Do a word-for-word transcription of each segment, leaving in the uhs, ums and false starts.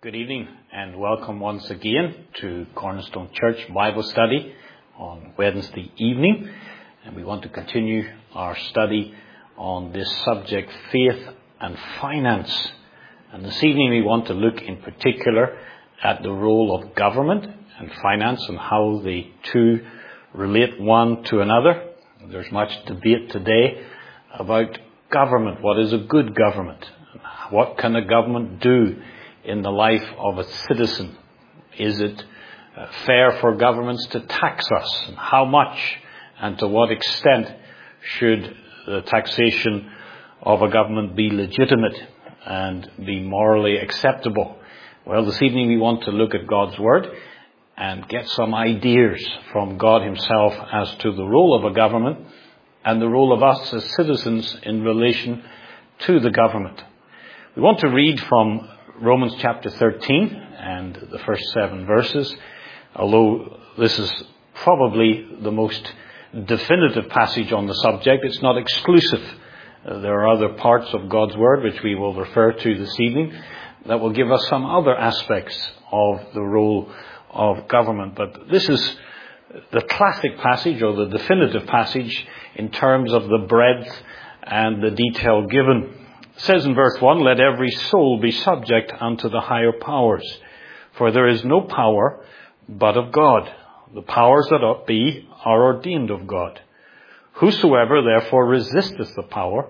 Good evening and welcome once again to Cornerstone Church Bible Study on Wednesday evening. And we want to continue our study on this subject, faith and finance. And this evening we want to look in particular at the role of government and finance and how the two relate one to another. There's much debate today about government. What is a good government? What can a government do in the life of a citizen? Is it uh, fair for governments to tax us? And how much and to what extent should the taxation of a government be legitimate and be morally acceptable? Well, this evening we want to look at God's Word and get some ideas from God Himself as to the role of a government and the role of us as citizens in relation to the government. We want to read from Romans chapter thirteen and the first seven verses, although this is probably the most definitive passage on the subject. It's not exclusive. Uh, there are other parts of God's Word which we will refer to this evening that will give us some other aspects of the role of government. But this is the classic passage or the definitive passage in terms of the breadth and the detail given. It says in verse one, "Let every soul be subject unto the higher powers, for there is no power but of God. The powers that be are ordained of God. Whosoever therefore resisteth the power,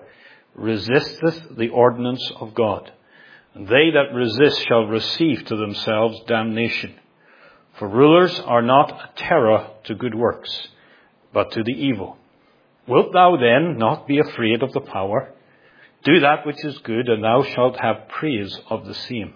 resisteth the ordinance of God. And they that resist shall receive to themselves damnation. For rulers are not a terror to good works, but to the evil. Wilt thou then not be afraid of the power? Do that which is good, and thou shalt have praise of the same.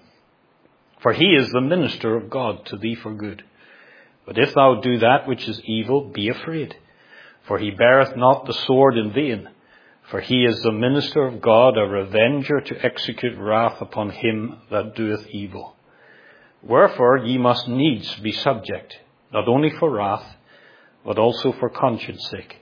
For he is the minister of God to thee for good. But if thou do that which is evil, be afraid. For he beareth not the sword in vain. For he is the minister of God, a revenger to execute wrath upon him that doeth evil. Wherefore ye must needs be subject, not only for wrath, but also for conscience sake.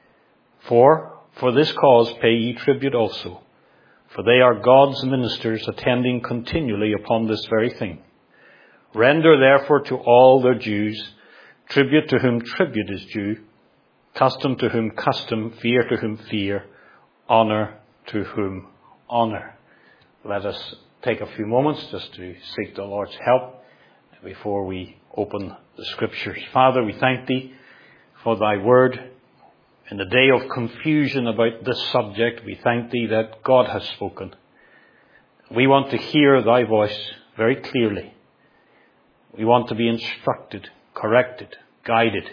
For for this cause pay ye tribute also. For they are God's ministers, attending continually upon this very thing. Render therefore to all their dues, tribute to whom tribute is due, custom to whom custom, fear to whom fear, honour to whom honour." Let us take a few moments just to seek the Lord's help before we open the Scriptures. Father, we thank Thee for Thy Word. In the day of confusion about this subject, we thank Thee that God has spoken. We want to hear Thy voice very clearly. We want to be instructed, corrected, guided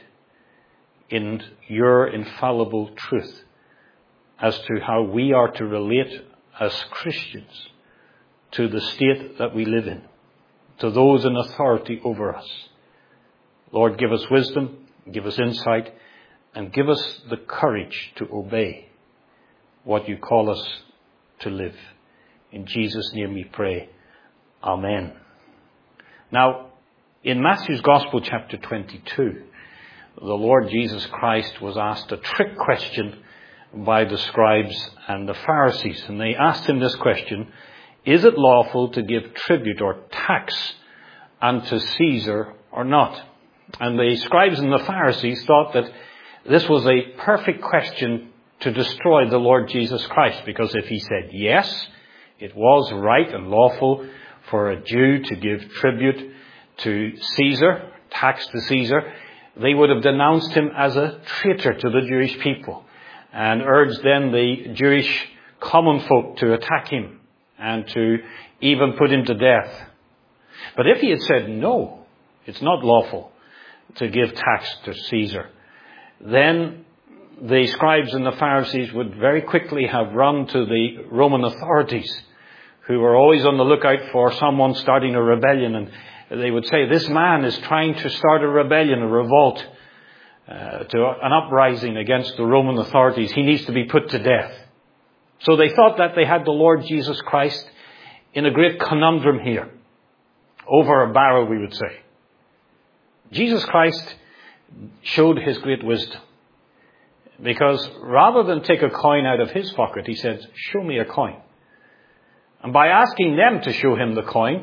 in Your infallible truth as to how we are to relate as Christians to the state that we live in, to those in authority over us. Lord, give us wisdom, give us insight, and give us the courage to obey what You call us to live. In Jesus' name we pray. Amen. Now, in Matthew's Gospel, chapter twenty-two, the Lord Jesus Christ was asked a trick question by the scribes and the Pharisees. And they asked Him this question: "Is it lawful to give tribute or tax unto Caesar or not?" And the scribes and the Pharisees thought that this was a perfect question to destroy the Lord Jesus Christ, because if He said yes, it was right and lawful for a Jew to give tribute to Caesar, tax to Caesar, they would have denounced Him as a traitor to the Jewish people and urged then the Jewish common folk to attack Him and to even put Him to death. But if He had said no, it's not lawful to give tax to Caesar, then the scribes and the Pharisees would very quickly have run to the Roman authorities, who were always on the lookout for someone starting a rebellion. And they would say, "This man is trying to start a rebellion, a revolt, uh, to an uprising against the Roman authorities. He needs to be put to death." So they thought that they had the Lord Jesus Christ in a great conundrum here. Over a barrel, we would say. Jesus Christ showed His great wisdom, because rather than take a coin out of His pocket, He said, "Show me a coin." And by asking them to show Him the coin,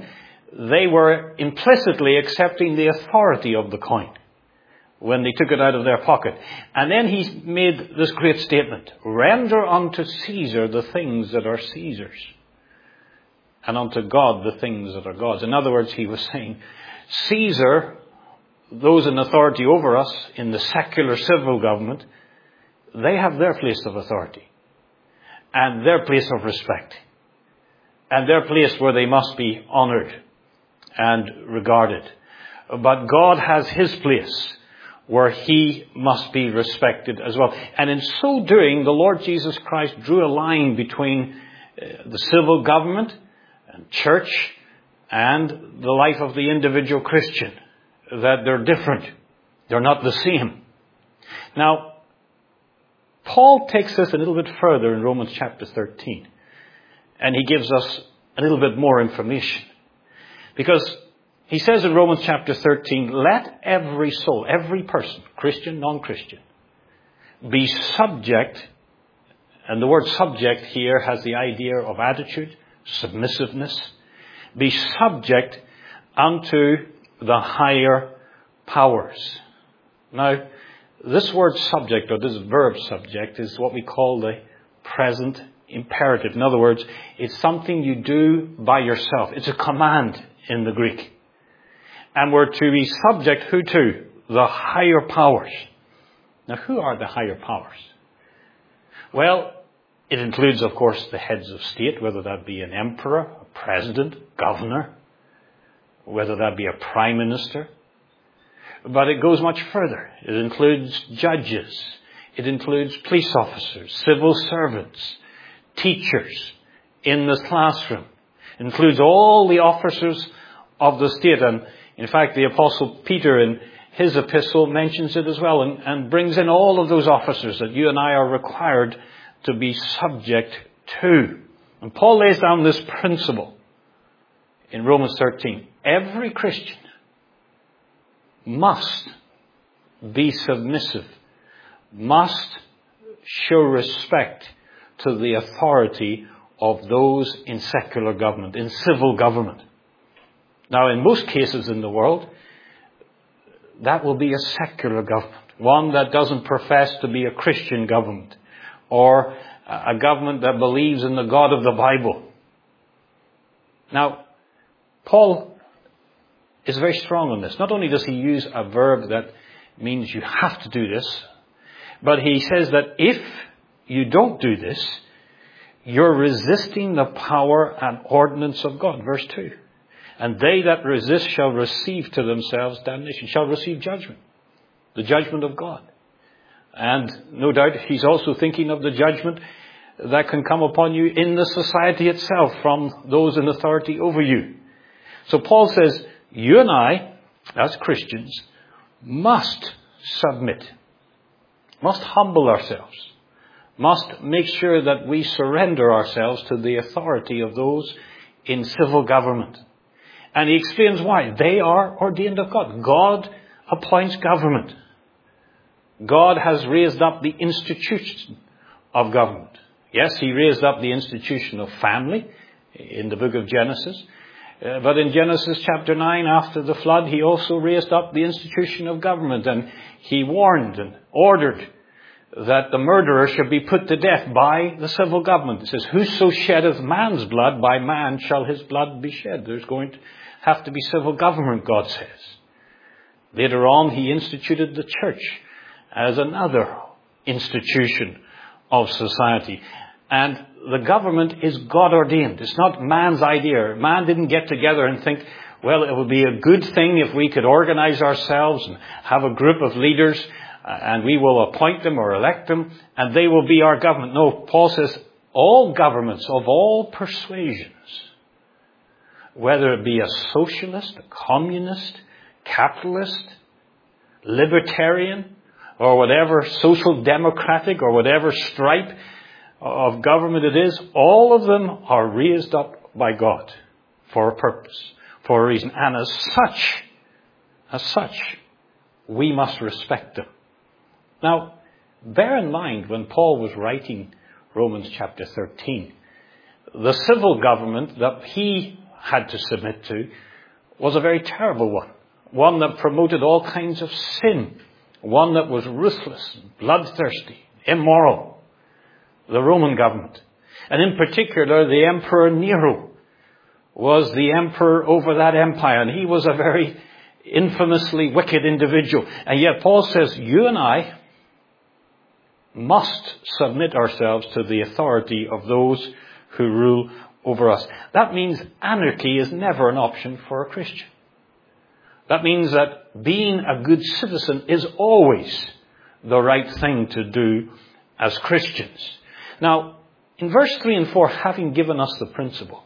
they were implicitly accepting the authority of the coin when they took it out of their pocket. And then he made this great statement, render unto Caesar the things that are Caesar's, and unto God the things that are God's. In other words, he was saying, Caesar, those in authority over us in the secular civil government, they have their place of authority and their place of respect and their place where they must be honored and regarded. But God has his place where he must be respected as well. And in so doing, the Lord Jesus Christ drew a line between uh, the civil government and church and the life of the individual Christian, that they're different. They're not the same. Now, Paul takes this a little bit further in Romans chapter thirteen. And he gives us a little bit more information. Because he says in Romans chapter thirteen, let every soul, every person, Christian, non-Christian, be subject. And the word subject here has the idea of attitude, submissiveness. Be subject unto the higher powers. Now, this word subject, or this verb subject, is what we call the present imperative. In other words, it's something you do by yourself. It's a command in the Greek. And we're to be subject, who to? The higher powers. Now, who are the higher powers? Well, it includes, of course, the heads of state, whether that be an emperor, a president, governor, whether that be a prime minister. But it goes much further. It includes judges. It includes police officers, civil servants, teachers in the classroom. It includes all the officers of the state. And in fact, the Apostle Peter in his epistle mentions it as well, and, and brings in all of those officers that you and I are required to be subject to. And Paul lays down this principle in Romans thirteen. Every Christian must be submissive, must show respect to the authority of those in secular government, in civil government. Now, in most cases in the world, that will be a secular government, one that doesn't profess to be a Christian government, or a government that believes in the God of the Bible. Now, Paul is very strong on this. Not only does he use a verb that means you have to do this, but he says that if you don't do this, you're resisting the power and ordinance of God. Verse two. And they that resist shall receive to themselves damnation, shall receive judgment, the judgment of God. And no doubt he's also thinking of the judgment that can come upon you in the society itself from those in authority over you. So Paul says, you and I, as Christians, must submit, must humble ourselves, must make sure that we surrender ourselves to the authority of those in civil government. And he explains why. They are ordained of God. God appoints government. God has raised up the institution of government. Yes, he raised up the institution of family in the book of Genesis. Uh, but in Genesis chapter nine, after the flood, he also raised up the institution of government. And he warned and ordered that the murderer should be put to death by the civil government. It says, whoso sheddeth man's blood, by man shall his blood be shed. There's going to have to be civil government, God says. Later on, he instituted the church as another institution of society. And the government is God ordained. It's not man's idea. Man didn't get together and think, well, it would be a good thing if we could organize ourselves and have a group of leaders and we will appoint them or elect them and they will be our government. No, Paul says all governments of all persuasions, whether it be a socialist, a communist, capitalist, libertarian, or whatever social democratic or whatever stripe of government it is, all of them are raised up by God for a purpose, for a reason. And as such, as such, we must respect them. Now, bear in mind when Paul was writing Romans chapter thirteen, the civil government that he had to submit to was a very terrible one. One that promoted all kinds of sin. One that was ruthless, bloodthirsty, immoral. The Roman government. And in particular, the Emperor Nero was the emperor over that empire. And he was a very infamously wicked individual. And yet Paul says, you and I must submit ourselves to the authority of those who rule over us. That means anarchy is never an option for a Christian. That means that being a good citizen is always the right thing to do as Christians. Now, in verse three and four, having given us the principle,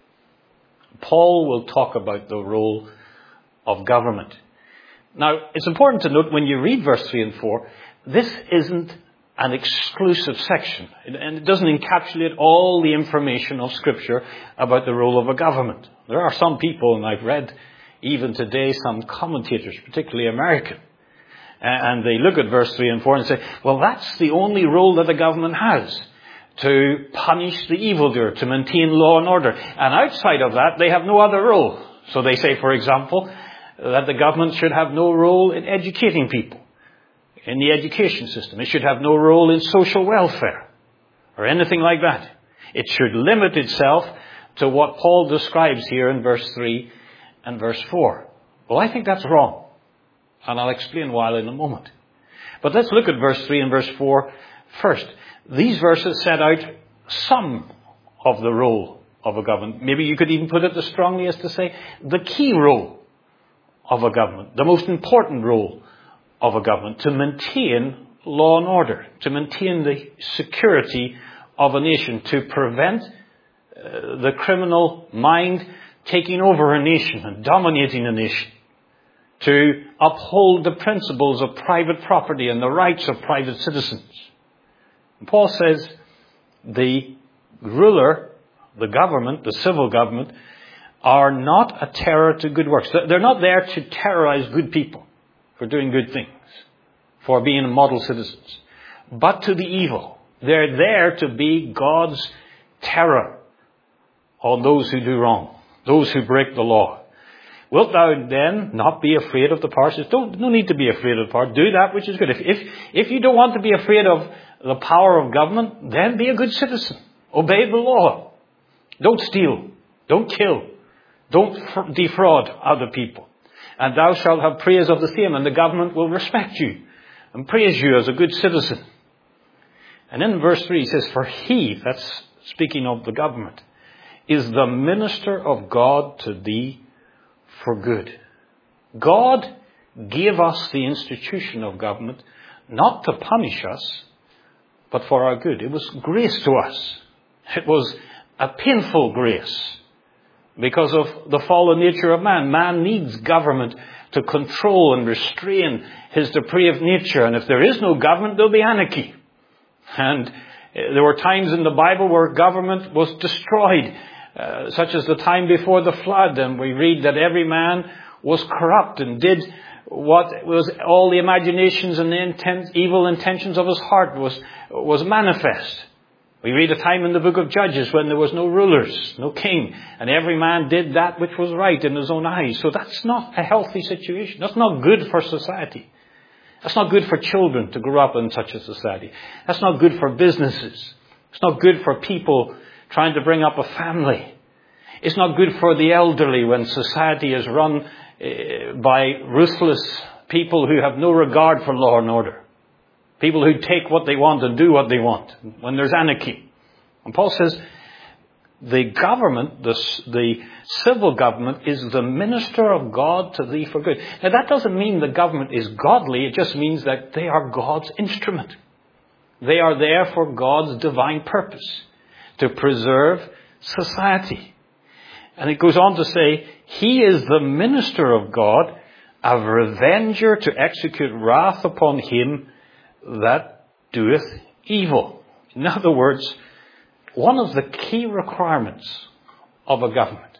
Paul will talk about the role of government. Now, it's important to note when you read verse three and four, this isn't an exclusive section. And it doesn't encapsulate all the information of Scripture about the role of a government. There are some people, and I've read even today some commentators, particularly American, and they look at verse three and four and say, well, that's the only role that the government has, to punish the evildoer, to maintain law and order. And outside of that, they have no other role. So they say, for example, that the government should have no role in educating people, in the education system. It should have no role in social welfare or anything like that. It should limit itself to what Paul describes here in verse three and verse four. Well, I think that's wrong. And I'll explain why in a moment. But let's look at verse three and verse four first. These verses set out some of the role of a government. Maybe you could even put it as strongly as to say the key role of a government, the most important role of a government, to maintain law and order, to maintain the security of a nation, to prevent uh, the criminal mind taking over a nation and dominating a nation, to uphold the principles of private property and the rights of private citizens. And Paul says the ruler, the government, the civil government, are not a terror to good works. They're not there to terrorize good people for doing good things, for being model citizens, but to the evil. They're there to be God's terror on those who do wrong, those who break the law. Wilt thou then not be afraid of the power? Don't, no need to be afraid of the power. Do that which is good. If, if, if you don't want to be afraid of the power of government, then be a good citizen. Obey the law. Don't steal. Don't kill. Don't defraud other people. And thou shalt have praise of the same, and the government will respect you and praise you as a good citizen. And in verse three he says, for he, that's speaking of the government, is the minister of God to thee for good. God gave us the institution of government not to punish us, but for our good. It was grace to us. It was a painful grace because of the fallen nature of man. Man needs government to control and restrain his depraved nature. And if there is no government, there'll be anarchy. And there were times in the Bible where government was destroyed, uh, such as the time before the flood. And we read that every man was corrupt and did what was all the imaginations and the intent, evil intentions of his heart was, was manifest. We read a time in the book of Judges when there was no rulers, no king, and every man did that which was right in his own eyes. So that's not a healthy situation. That's not good for society. That's not good for children to grow up in such a society. That's not good for businesses. It's not good for people trying to bring up a family. It's not good for the elderly when society is run uh, by ruthless people who have no regard for law and order. People who take what they want and do what they want when there's anarchy. And Paul says the government, the, the civil government, is the minister of God to thee for good. Now that doesn't mean the government is godly. It just means that they are God's instrument. They are there for God's divine purpose, to preserve society. And it goes on to say, he is the minister of God, a revenger to execute wrath upon him that doeth evil. In other words, one of the key requirements of a government,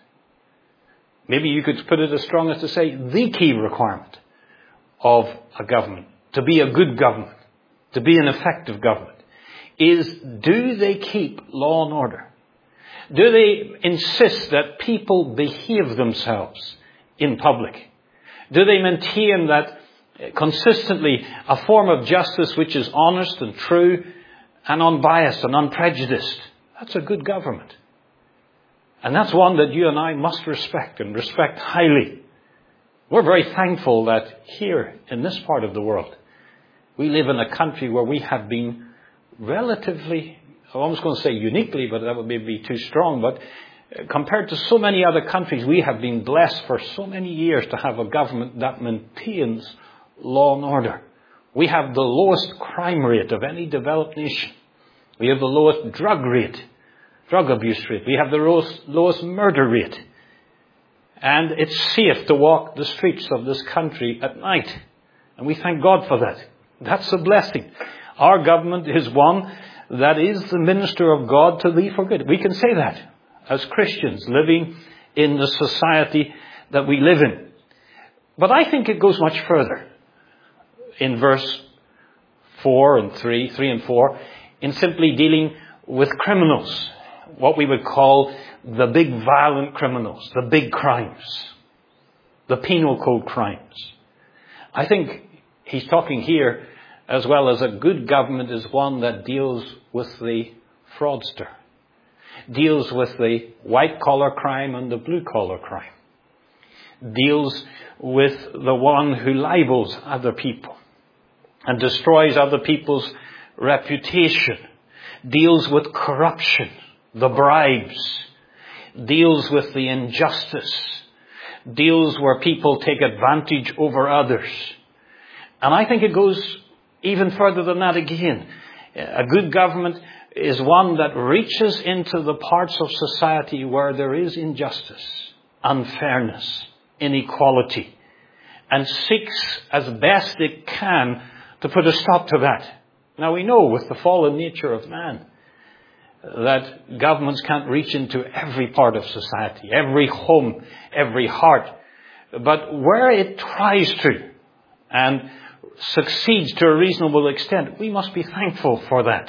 maybe you could put it as strong as to say the key requirement of a government, to be a good government, to be an effective government, is do they keep law and order? Do they insist that people behave themselves in public? Do they maintain that consistently a form of justice which is honest and true and unbiased and unprejudiced? That's a good government. And that's one that you and I must respect, and respect highly. We're very thankful that here in this part of the world, we live in a country where we have been relatively, I'm almost going to say uniquely, but that would maybe be too strong, but compared to so many other countries, we have been blessed for so many years to have a government that maintains law and order. We have the lowest crime rate of any developed nation. We have the lowest drug rate, drug abuse rate. We have the lowest, lowest murder rate. And it's safe to walk the streets of this country at night. And we thank God for that. That's a blessing. Our government is one that is the minister of God to thee for good. We can say that as Christians living in the society that we live in. But I think it goes much further in verse four and three, three and four, in simply dealing with criminals, what we would call the big violent criminals, the big crimes, the penal code crimes. I think he's talking here as well as a good government is one that deals with the fraudster, deals with the white-collar crime and the blue-collar crime, deals with the one who libels other people and destroys other people's reputation, deals with corruption, the bribes, deals with the injustice, deals where people take advantage over others. And I think it goes even further than that again. A good government is one that reaches into the parts of society where there is injustice, unfairness, inequality, and seeks as best it can to put a stop to that. Now we know with the fallen nature of man that governments can't reach into every part of society, every home, every heart. But where it tries to and succeeds to a reasonable extent, we must be thankful for that.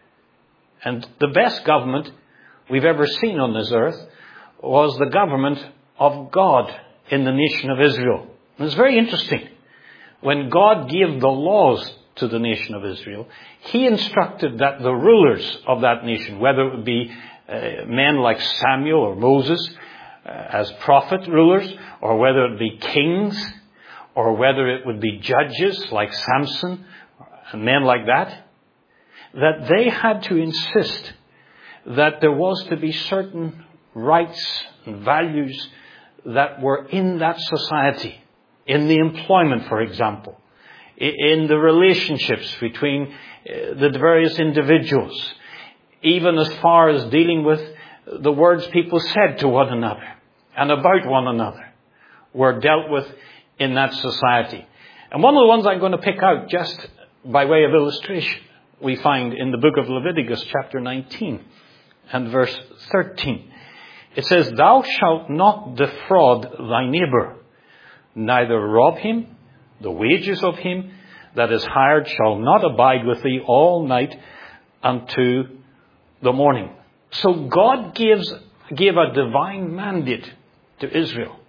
And the best government we've ever seen on this earth was the government of God in the nation of Israel. And it's very interesting. When God gave the laws to the nation of Israel, He instructed that the rulers of that nation, whether it would be uh, men like Samuel or Moses uh, as prophet rulers, or whether it be kings, or whether it would be judges like Samson and men like that, that they had to insist that there was to be certain rights and values that were in that society, in the employment, for example, in the relationships between the various individuals, even as far as dealing with the words people said to one another and about one another, were dealt with in that society. And one of the ones I'm going to pick out just by way of illustration, we find in the book of Leviticus chapter nineteen and verse thirteen. It says, "Thou shalt not defraud thy neighbor, neither rob him. The wages of him that is hired shall not abide with thee all night unto the morning." So God gives, gave a divine mandate to Israel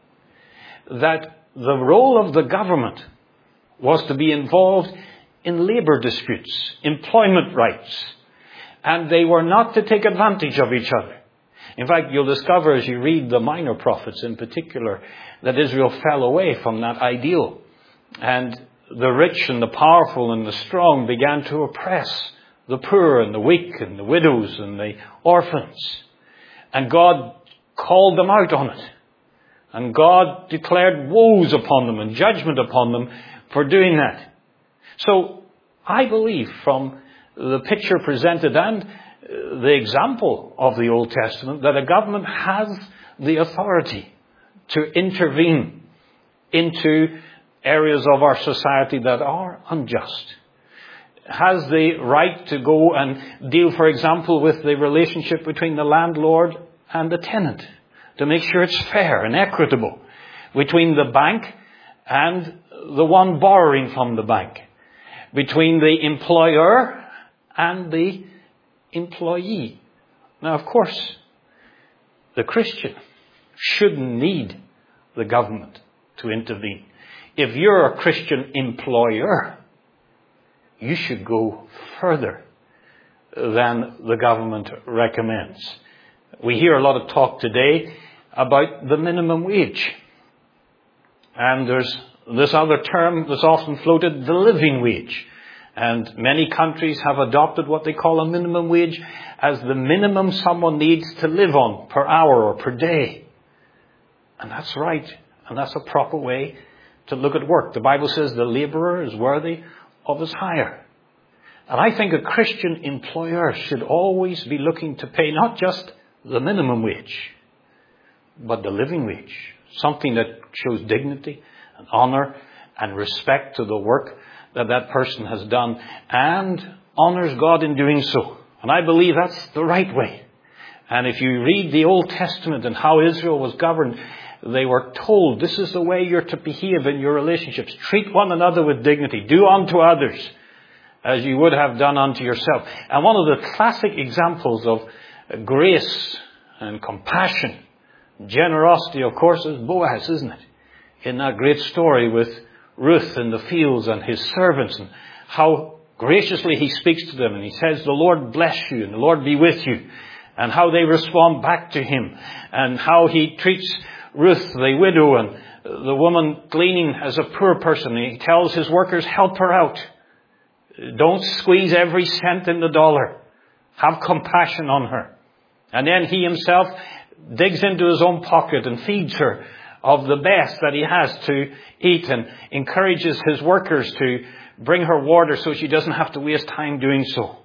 that the role of the government was to be involved in labor disputes, employment rights, and they were not to take advantage of each other. In fact, you'll discover as you read the minor prophets in particular that Israel fell away from that ideal. And the rich and the powerful and the strong began to oppress the poor and the weak and the widows and the orphans. And God called them out on it. And God declared woes upon them and judgment upon them for doing that. So I believe from the picture presented and the example of the Old Testament that a government has the authority to intervene into areas of our society that are unjust, has the right to go and deal, for example, with the relationship between the landlord and the tenant, to make sure it's fair and equitable, between the bank and the one borrowing from the bank, between the employer and the employee. Now, of course, the Christian shouldn't need the government to intervene. If you're a Christian employer, you should go further than the government recommends. We hear a lot of talk today about the minimum wage. And there's this other term that's often floated, the living wage. And many countries have adopted what they call a minimum wage as the minimum someone needs to live on per hour or per day. And that's right. And that's a proper way to look at work. The Bible says the laborer is worthy of his hire. And I think a Christian employer should always be looking to pay not just the minimum wage, but the living wage. Something that shows dignity and honor and respect to the work that that person has done and honors God in doing so. And I believe that's the right way. And if you read the Old Testament and how Israel was governed, they were told this is the way you're to behave in your relationships. Treat one another with dignity. Do unto others as you would have done unto yourself. And one of the classic examples of grace and compassion, generosity, of course, is Boaz, isn't it? In that great story with Ruth in the fields and his servants, and how graciously he speaks to them and he says, the Lord bless you and the Lord be with you. And how they respond back to him, and how he treats Ruth, the widow, and the woman gleaning as a poor person. And he tells his workers, help her out. Don't squeeze every cent in the dollar. Have compassion on her. And then he himself digs into his own pocket and feeds her of the best that he has to eat, and encourages his workers to bring her water so she doesn't have to waste time doing so.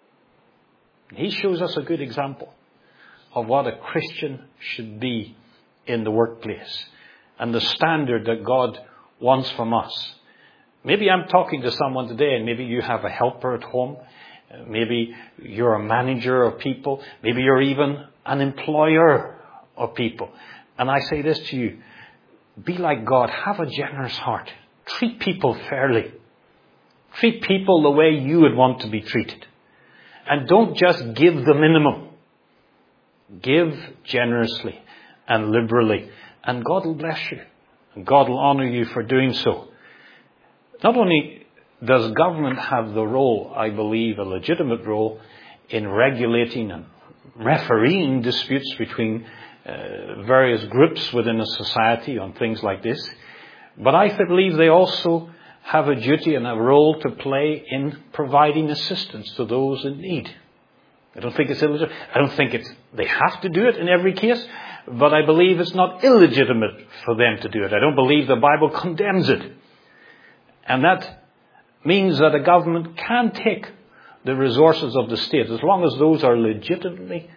He shows us a good example of what a Christian should be in the workplace and the standard that God wants from us. Maybe I'm talking to someone today, and maybe you have a helper at home. Maybe you're a manager of people. Maybe you're even an employer of people. And I say this to you, be like God. Have a generous heart. Treat people fairly. Treat people the way you would want to be treated. And don't just give the minimum. Give generously and liberally. And God will bless you. And God will honor you for doing so. Not only does government have the role, I believe, a legitimate role in regulating and refereeing disputes between uh, various groups within a society on things like this, but I believe they also have a duty and a role to play in providing assistance to those in need. I don't think it's illegitimate. I don't think it's, they have to do it in every case, but I believe it's not illegitimate for them to do it. I don't believe the Bible condemns it. And that means that a government can take the resources of the state, as long as those are legitimately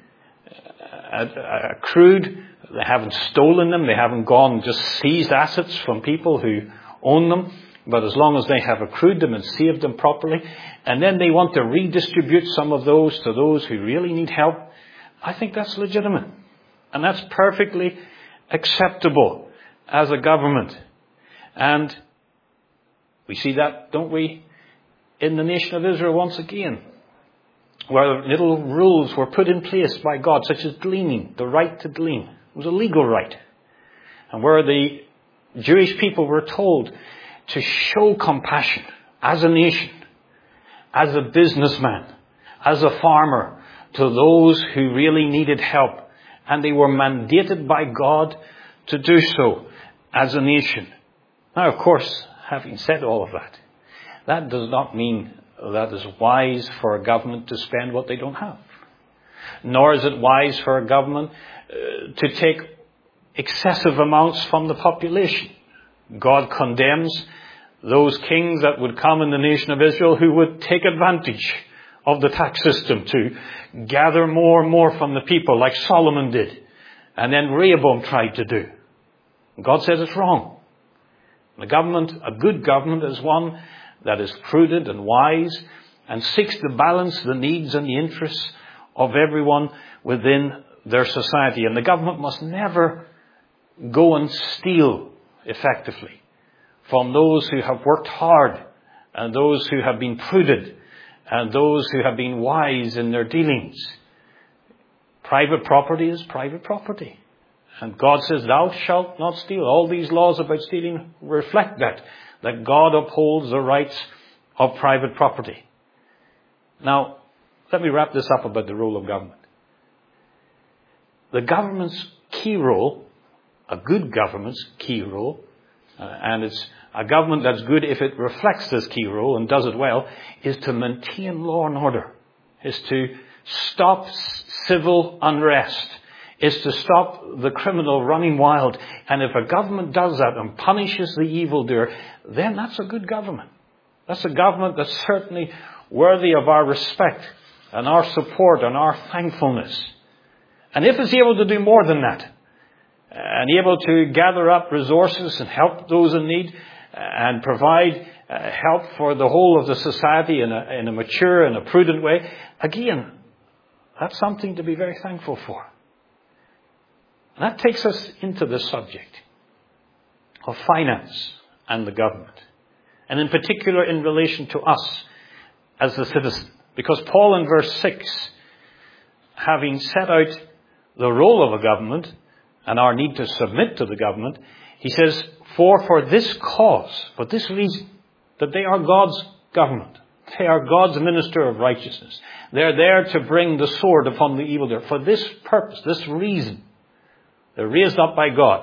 accrued, they haven't stolen them, they haven't gone and just seized assets from people who own them, but as long as they have accrued them and saved them properly, and then they want to redistribute some of those to those who really need help, I think that's legitimate. And that's perfectly acceptable as a government. And we see that, don't we, in the nation of Israel once again, where little rules were put in place by God, such as gleaning, the right to glean. It was a legal right. And where the Jewish people were told to show compassion as a nation, as a businessman, as a farmer, to those who really needed help. And they were mandated by God to do so as a nation. Now, of course, having said all of that, that does not mean that it's wise for a government to spend what they don't have. Nor is it wise for a government uh, to take excessive amounts from the population. God condemns those kings that would come in the nation of Israel who would take advantage of the tax system to gather more and more from the people, like Solomon did, and then Rehoboam tried to do. God says it's wrong. The government, a good government, is one that is prudent and wise and seeks to balance the needs and the interests of everyone within their society. And the government must never go and steal effectively from those who have worked hard and those who have been prudent and those who have been wise in their dealings. Private property is private property. And God says, thou shalt not steal. All these laws about stealing reflect that, that God upholds the rights of private property. Now, let me wrap this up about the role of government. The government's key role, a good government's key role, uh, and it's a government that's good if it reflects this key role and does it well, is to maintain law and order, is to stop civil unrest, is to stop the criminal running wild. And if a government does that and punishes the evildoer, then that's a good government. That's a government that's certainly worthy of our respect and our support and our thankfulness. And if it's able to do more than that, and able to gather up resources and help those in need, and provide uh, help for the whole of the society in a, in a mature and a prudent way, again, that's something to be very thankful for. And that takes us into the subject of finance and the government. And in particular in relation to us as the citizen. Because Paul in verse six, having set out the role of a government and our need to submit to the government, he says, for for this cause, for this reason, that they are God's government. They are God's minister of righteousness. They're there to bring the sword upon the evildoer. For this purpose, this reason, they're raised up by God.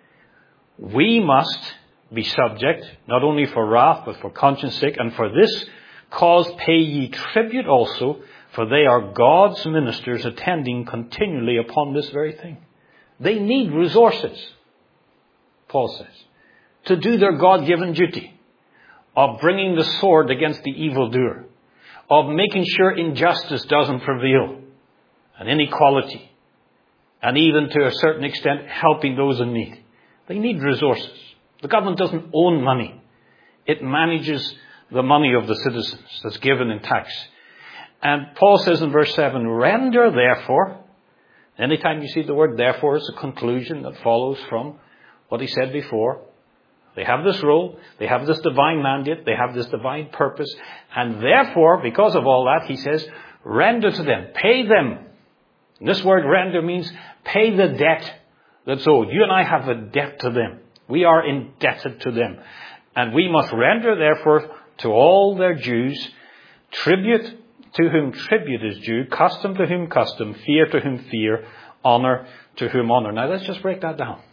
We must be subject, not only for wrath, but for conscience sake. And for this cause pay ye tribute also, for they are God's ministers attending continually upon this very thing. They need resources, Paul says, to do their God-given duty of bringing the sword against the evildoer, of making sure injustice doesn't prevail, and inequality, and even to a certain extent helping those in need. They need resources. The government doesn't own money. It manages the money of the citizens that's given in tax. And Paul says in verse seven, render therefore, anytime you see the word therefore, it's a conclusion that follows from what he said before. They have this role, they have this divine mandate, they have this divine purpose, and therefore, because of all that, he says, render to them, pay them. And this word render means pay the debt that's owed. You and I have a debt to them. We are indebted to them. And we must render, therefore, to all their dues, tribute to whom tribute is due, custom to whom custom, fear to whom fear, honor to whom honor. Now let's just break that down.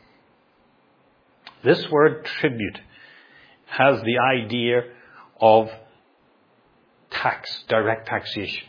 This word tribute has the idea of tax, direct taxation.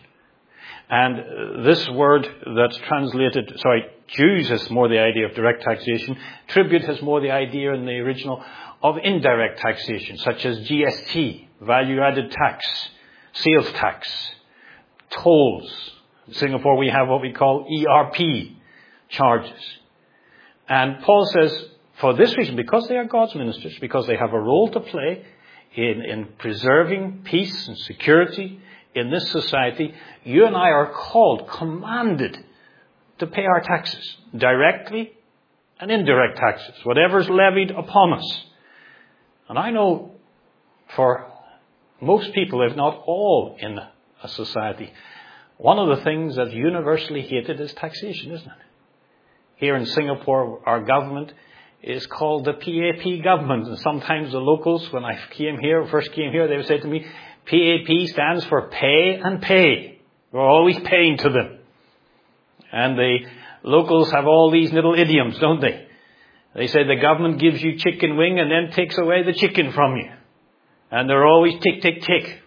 And this word that's translated, sorry, dues has more the idea of direct taxation. Tribute has more the idea in the original of indirect taxation, such as G S T, value-added tax, sales tax, tolls. In Singapore we have what we call E R P charges. And Paul says, for this reason, because they are God's ministers, because they have a role to play in, in preserving peace and security in this society, you and I are called, commanded to pay our taxes, directly and indirect taxes, whatever's levied upon us. And I know for most people, if not all in a society, one of the things that's universally hated is taxation, isn't it? Here in Singapore, our government is called the P A P government. And sometimes the locals, when I came here, first came here, they would say to me, P A P stands for pay and pay. We're always paying to them. And the locals have all these little idioms, don't they? They say the government gives you chicken wing and then takes away the chicken from you. And they're always tick, tick, tick.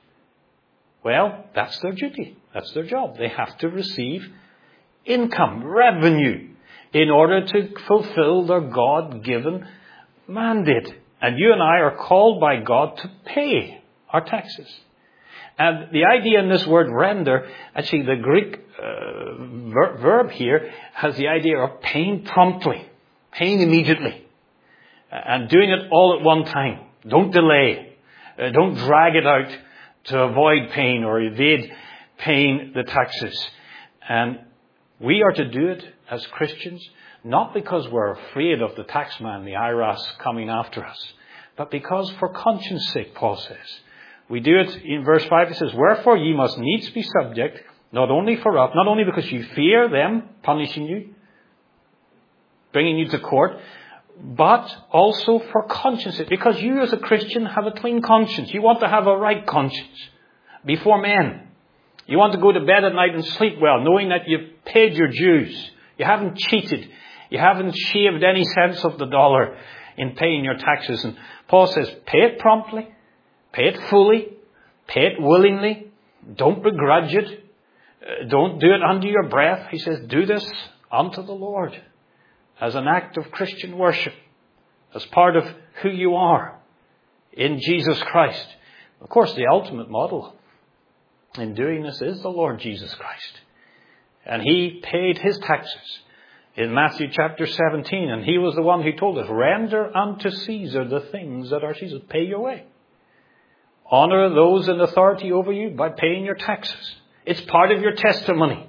Well, that's their duty. That's their job. They have to receive income, revenue, in order to fulfill their God-given mandate. And you and I are called by God to pay our taxes. And the idea in this word render, actually the Greek uh, ver- verb here has the idea of paying promptly, paying immediately, and doing it all at one time. Don't delay. Uh, don't drag it out to avoid paying or evade paying the taxes. And we are to do it as Christians, not because we're afraid of the taxman, the I R A S, coming after us, but because for conscience sake, Paul says. We do it in verse five, it says, wherefore ye must needs be subject, not only for wrath, not only because you fear them punishing you, bringing you to court, but also for conscience sake, because you as a Christian have a clean conscience. You want to have a right conscience before men. You want to go to bed at night and sleep well, knowing that you've paid your dues. You haven't cheated. You haven't shaved any cents of the dollar in paying your taxes. And Paul says, pay it promptly, pay it fully, pay it willingly. Don't begrudge it. Uh, don't do it under your breath. He says, do this unto the Lord as an act of Christian worship, as part of who you are in Jesus Christ. Of course, the ultimate model in doing this is the Lord Jesus Christ. And he paid his taxes in Matthew chapter seventeen. And he was the one who told us, render unto Caesar the things that are Caesar's. Pay your way. Honor those in authority over you by paying your taxes. It's part of your testimony.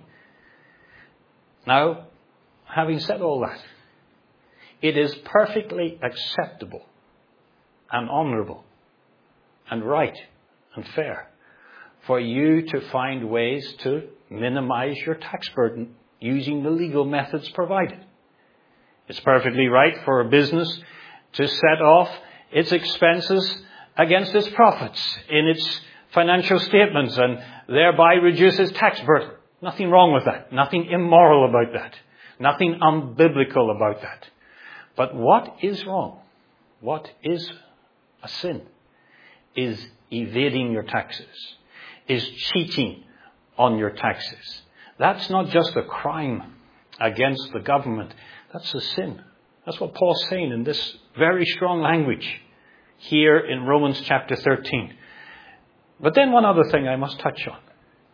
Now, having said all that, it is perfectly acceptable and honorable and right and fair for you to find ways to minimize your tax burden using the legal methods provided. It's perfectly right for a business to set off its expenses against its profits in its financial statements and thereby reduce its tax burden. Nothing wrong with that. Nothing immoral about that. Nothing unbiblical about that. But what is wrong, what is a sin, is evading your taxes, is cheating on your taxes. That's not just a crime against the government. That's a sin. That's what Paul's saying in this very strong language here in Romans chapter thirteen. But then one other thing I must touch on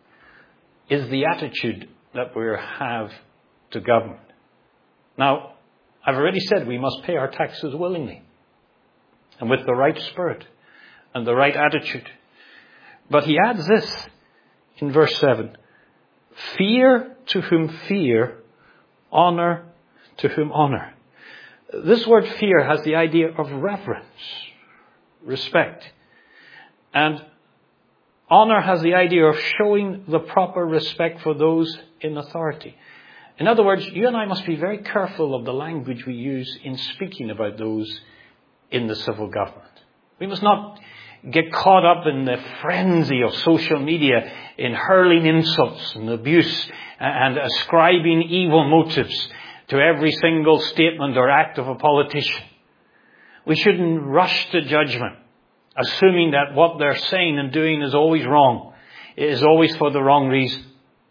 is the attitude that we have to government. Now, I've already said we must pay our taxes willingly and with the right spirit and the right attitude. But he adds this in verse seven. Fear to whom fear, honor to whom honor. This word fear has the idea of reverence, respect. And honor has the idea of showing the proper respect for those in authority. In other words, you and I must be very careful of the language we use in speaking about those in the civil government. We must not get caught up in the frenzy of social media in hurling insults and abuse and ascribing evil motives to every single statement or act of a politician. We shouldn't rush to judgment, assuming that what they're saying and doing is always wrong, is always for the wrong reason.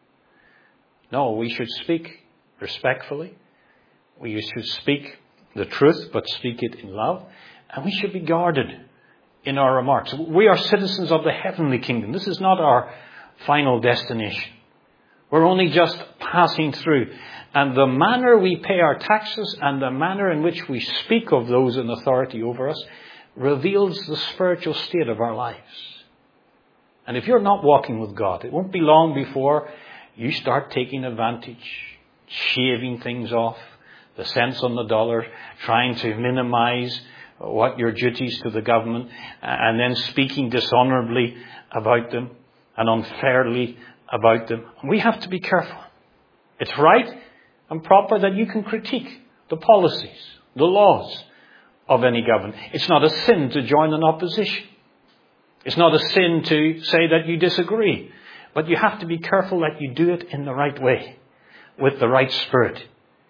No, we should speak respectfully. We should speak the truth, but speak it in love. And we should be guarded in our remarks. We are citizens of the heavenly kingdom. This is not our final destination. We're only just passing through. And the manner we pay our taxes and the manner in which we speak of those in authority over us reveals the spiritual state of our lives. And if you're not walking with God, it won't be long before you start taking advantage, shaving things off, the cents on the dollar, trying to minimize what your duties to the government, and then speaking dishonorably about them and unfairly about them. We have to be careful. It's right and proper that you can critique the policies, the laws of any government. It's not a sin to join an opposition. It's not a sin to say that you disagree. But you have to be careful that you do it in the right way, with the right spirit.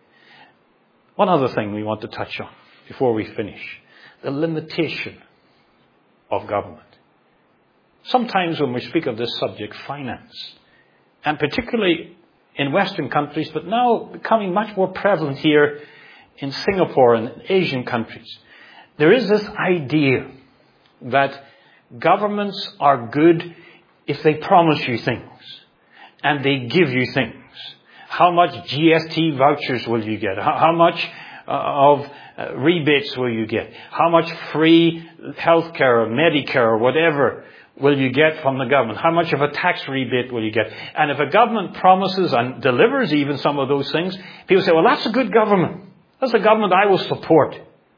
One other thing we want to touch on before we finish. The limitation of government. Sometimes when we speak of this subject, finance, and particularly in Western countries, but now becoming much more prevalent here in Singapore and Asian countries, there is this idea that governments are good if they promise you things and they give you things. How much G S T vouchers will you get? How much uh, of uh, rebates will you get? How much free health care or Medicare or whatever will you get from the government? How much of a tax rebate will you get? And if a government promises and delivers even some of those things, people say, well, that's a good government. That's a government I will support.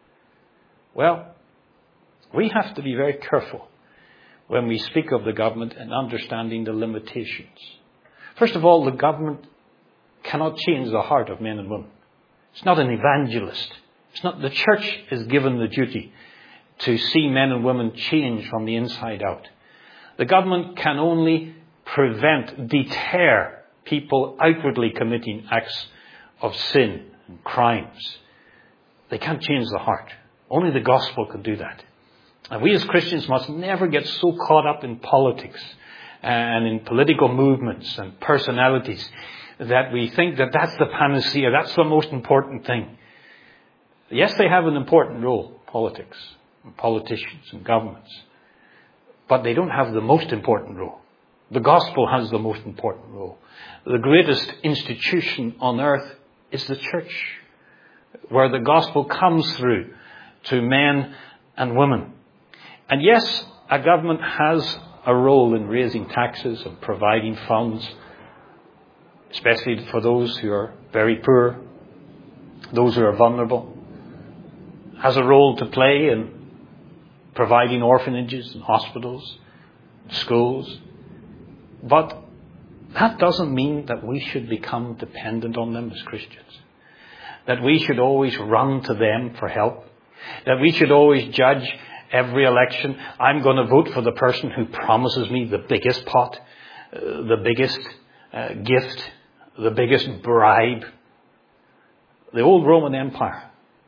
Well, we have to be very careful when we speak of the government and understanding the limitations. First of all, the government cannot change the heart of men and women. It's not an evangelist. It's not, the church is given the duty to see men and women change from the inside out. The government can only prevent, deter people outwardly committing acts of sin and crimes. They can't change the heart. Only the gospel can do that. And we as Christians must never get so caught up in politics and in political movements and personalities that we think that that's the panacea, that's the most important thing. Yes, they have an important role, politics, and politicians and governments. But they don't have the most important role. The gospel has the most important role. The greatest institution on earth is the church, where the gospel comes through to men and women. And yes, a government has a role in raising taxes and providing funds, especially for those who are very poor, those who are vulnerable. Has a role to play in providing orphanages and hospitals, and schools. But that doesn't mean that we should become dependent on them as Christians. That we should always run to them for help. That we should always judge every election. I'm going to vote for the person who promises me the biggest pot, uh, the biggest uh, gift, the biggest bribe. The old Roman Empire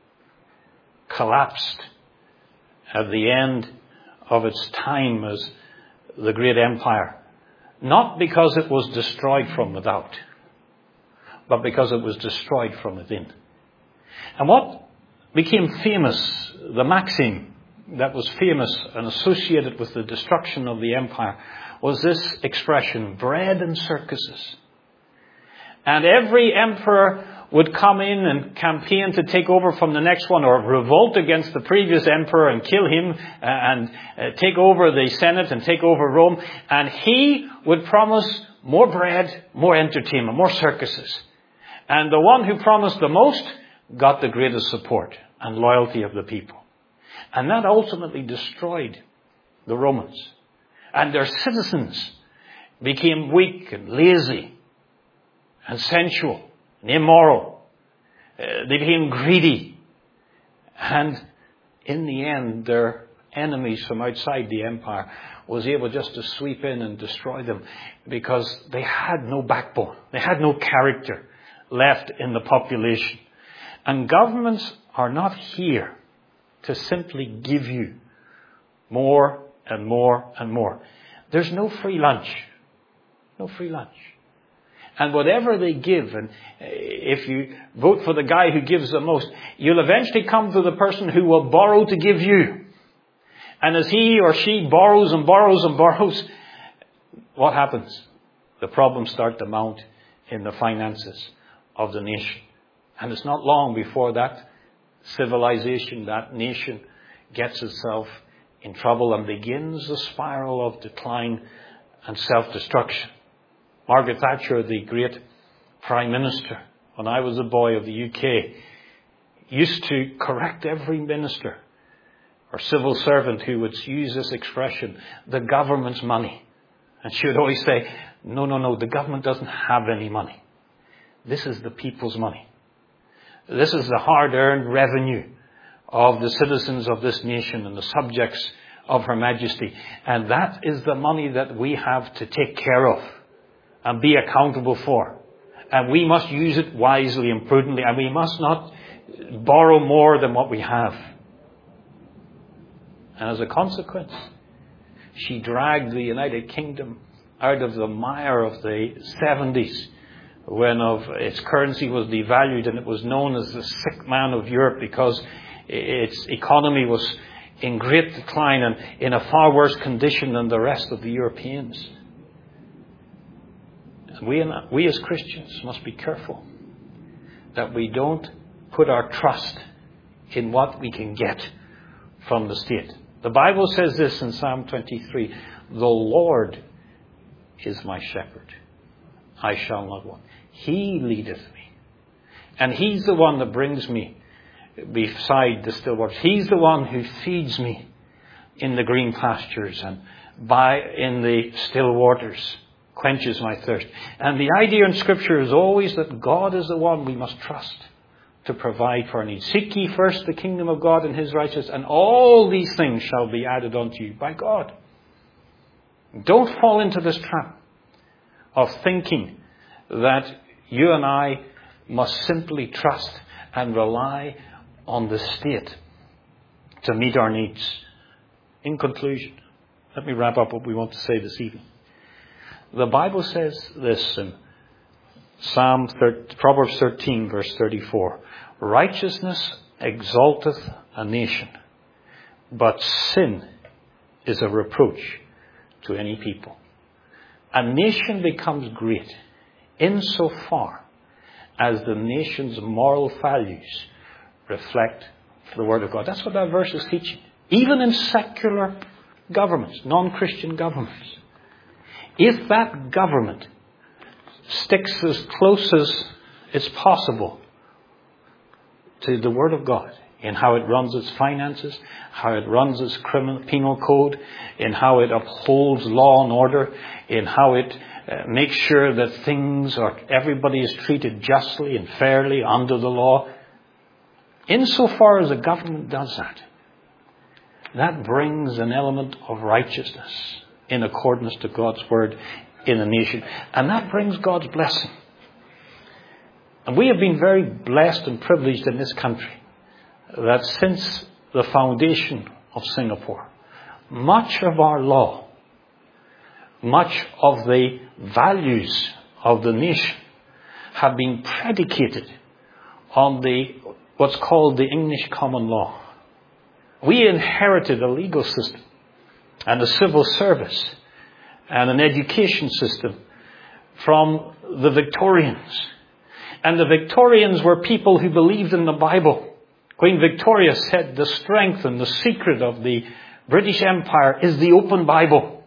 collapsed at the end of its time as the great empire. Not because it was destroyed from without, but because it was destroyed from within. And what became famous, the maxim that was famous and associated with the destruction of the empire, was this expression, bread and circuses. And every emperor would come in and campaign to take over from the next one, or revolt against the previous emperor and kill him, and uh, take over the Senate and take over Rome. And he would promise more bread, more entertainment, more circuses. And the one who promised the most got the greatest support and loyalty of the people. And that ultimately destroyed the Romans. And their citizens became weak and lazy and sensual and immoral. Uh, they became greedy. And in the end, their enemies from outside the empire was able just to sweep in and destroy them, because they had no backbone. They had no character left in the population. And governments are not here to simply give you more and more and more. There's no free lunch. No free lunch. And whatever they give, and if you vote for the guy who gives the most, you'll eventually come to the person who will borrow to give you. And as he or she borrows and borrows and borrows, what happens? The problems start to mount in the finances of the nation. And it's not long before that civilization, that nation, gets itself in trouble and begins the spiral of decline and self-destruction. Margaret Thatcher, the great Prime Minister, when I was a boy of the U K, used to correct every minister or civil servant who would use this expression, the government's money. And she would always say, no, no, no, the government doesn't have any money. This is the people's money. This is the hard-earned revenue of the citizens of this nation and the subjects of Her Majesty. And that is the money that we have to take care of and be accountable for. And we must use it wisely and prudently, and we must not borrow more than what we have. And as a consequence, she dragged the United Kingdom out of the mire of the seventies, when of its currency was devalued and it was known as the sick man of Europe, because its economy was in great decline and in a far worse condition than the rest of the Europeans. And we, we as Christians must be careful that we don't put our trust in what we can get from the state. The Bible says this in Psalm twenty-three, the Lord is my shepherd, I shall not want. He leadeth me. And He's the one that brings me beside the still waters. He's the one who feeds me in the green pastures and by in the still waters, quenches my thirst. And the idea in Scripture is always that God is the one we must trust to provide for our needs. Seek ye first the kingdom of God and his righteousness, and all these things shall be added unto you by God. Don't fall into this trap of thinking that you and I must simply trust and rely on the state to meet our needs. In conclusion, let me wrap up what we want to say this evening. The Bible says this in Psalm thirteen, Proverbs thirteen, verse thirty-four. Righteousness exalteth a nation, but sin is a reproach to any people. A nation becomes great insofar as the nation's moral values reflect the Word of God. That's what that verse is teaching. Even in secular governments, non-Christian governments, if that government sticks as close as it's possible to the Word of God in how it runs its finances, how it runs its criminal penal code, in how it upholds law and order, in how it uh, makes sure that things are, everybody is treated justly and fairly under the law. Insofar as the government does that, that brings an element of righteousness in accordance to God's word in a nation. And that brings God's blessing. And we have been very blessed and privileged in this country that since the foundation of Singapore, much of our law, much of the values of the nation have been predicated on the what's called the English common law. We inherited a legal system and a civil service and an education system from the Victorians. And the Victorians were people who believed in the Bible. Queen Victoria said the strength and the secret of the British Empire is the open Bible.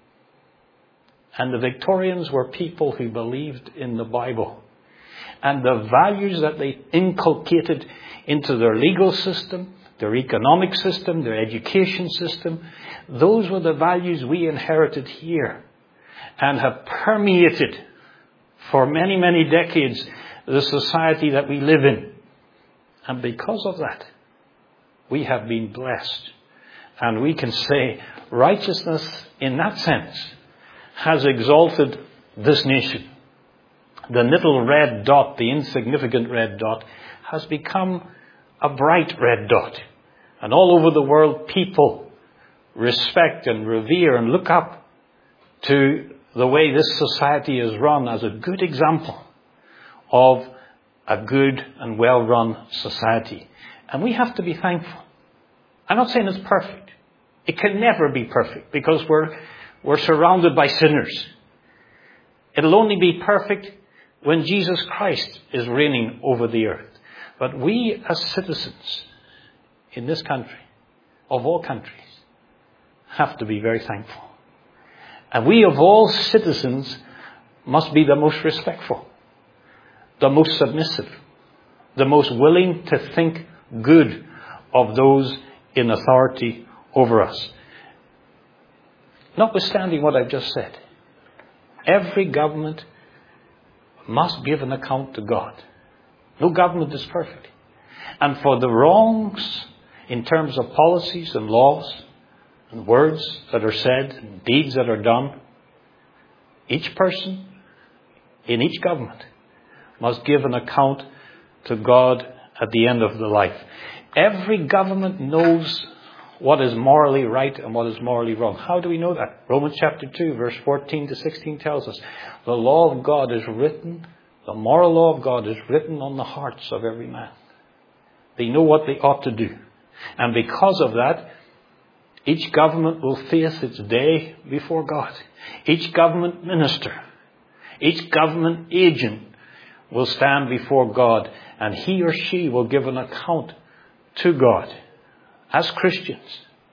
And the Victorians were people who believed in the Bible. And the values that they inculcated into their legal system, their economic system, their education system, those were the values we inherited here and have permeated for many, many decades the society that we live in. And because of that, we have been blessed. And we can say righteousness in that sense has exalted this nation. The little red dot, the insignificant red dot, has become a bright red dot. And all over the world, people respect and revere and look up to the way this society is run as a good example of a good and well-run society. And we have to be thankful. I'm not saying it's perfect. It can never be perfect because we're, we're surrounded by sinners. It'll only be perfect when Jesus Christ is reigning over the earth. But we as citizens in this country, of all countries, have to be very thankful. And we of all citizens must be the most respectful, the most submissive, the most willing to think good of those in authority over us. Notwithstanding what I've just said, every government must give an account to God. No government is perfect. And for the wrongs in terms of policies and laws and words that are said and deeds that are done, each person in each government must give an account to God at the end of the life. Every government knows what is morally right and what is morally wrong. How do we know that? Romans chapter two, verse fourteen to sixteen tells us the law of God is written, the moral law of God is written on the hearts of every man. They know what they ought to do. And because of that, each government will face its day before God. Each government minister, each government agent will stand before God, and he or she will give an account to God. As Christians,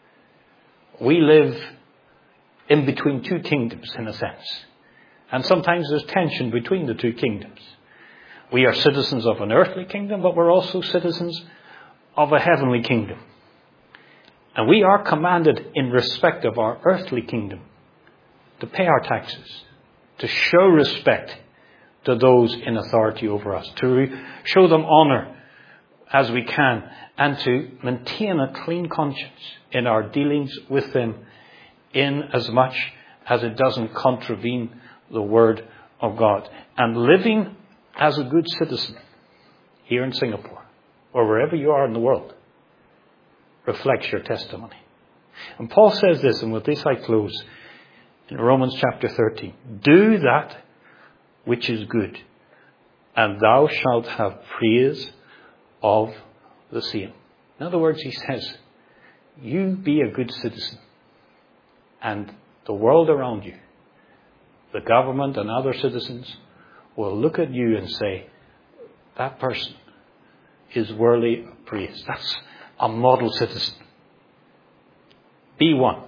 we live in between two kingdoms, in a sense. And sometimes there's tension between the two kingdoms. We are citizens of an earthly kingdom, but we're also citizens of a heavenly kingdom. And we are commanded in respect of our earthly kingdom to pay our taxes, to show respect to those in authority over us, to re- show them honor as we can, and to maintain a clean conscience in our dealings with them, in as much as it doesn't contravene the Word of God. And living as a good citizen here in Singapore, or wherever you are in the world, reflects your testimony. And Paul says this, and with this I close, in Romans chapter thirteen. Do that which is good, and thou shalt have praise of the same. In other words, he says, you be a good citizen, and the world around you, the government and other citizens, will look at you and say, that person is worthy of praise. That's a model citizen. Be one.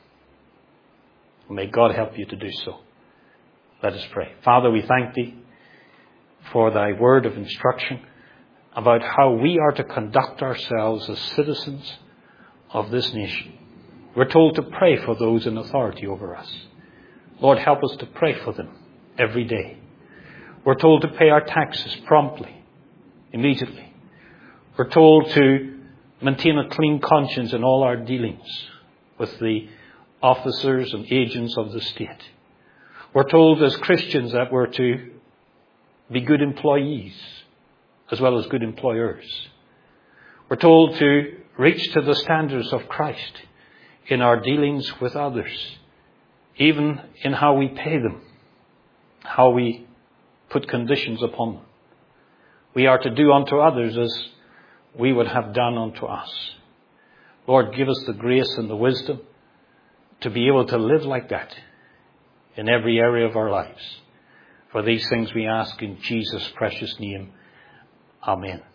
May God help you to do so. Let us pray. Father, we thank thee for thy word of instruction about how we are to conduct ourselves as citizens of this nation. We're told to pray for those in authority over us. Lord, help us to pray for them every day. We're told to pay our taxes promptly, immediately. We're told to maintain a clean conscience in all our dealings with the officers and agents of the state. We're told as Christians that we're to be good employees as well as good employers. We're told to reach to the standards of Christ in our dealings with others, even in how we pay them, how we put conditions upon them. We are to do unto others as we would have done unto us. Lord, give us the grace and the wisdom to be able to live like that in every area of our lives. For these things we ask in Jesus' precious name. Amen.